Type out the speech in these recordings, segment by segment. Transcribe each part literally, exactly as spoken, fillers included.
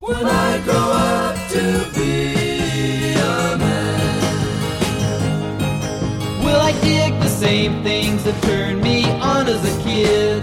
when I grow up to be a man? Will I dig the same things that turned me on as a kid?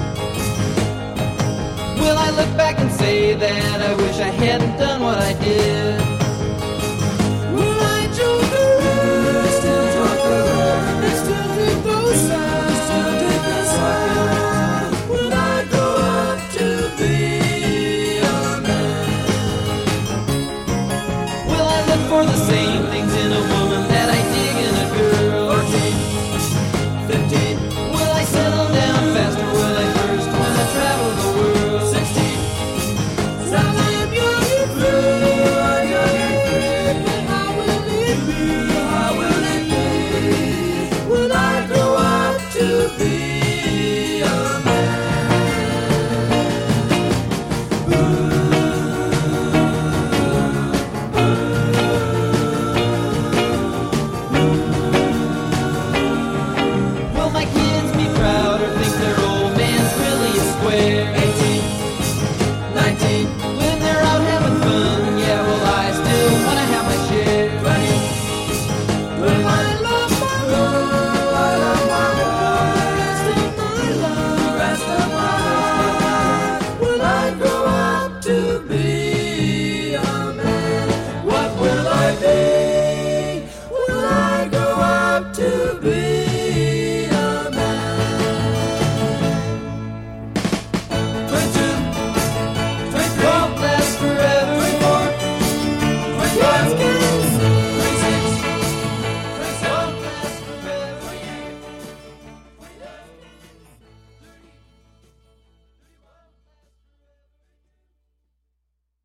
Will I look back and say that I wish I hadn't done what I did? Will I joke around, still talk around, still take those signs, still take that sign? When I grow up to be a man? Will I look for the same things in a woman